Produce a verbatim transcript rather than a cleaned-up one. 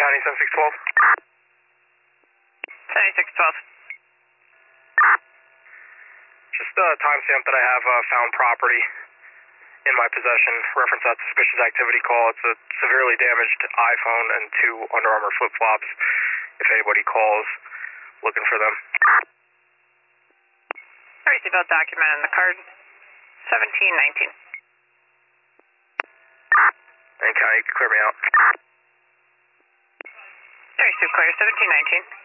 County, seven six one two. seventy-six twelve. Just a timestamp that I have uh, found property in my possession. Reference that suspicious activity call. It's a severely damaged iPhone and two Under Armour flip-flops. If anybody calls, looking for them. Receive both document in the card. seventeen nineteen. And County, clear me out. Receive clear. seventeen nineteen.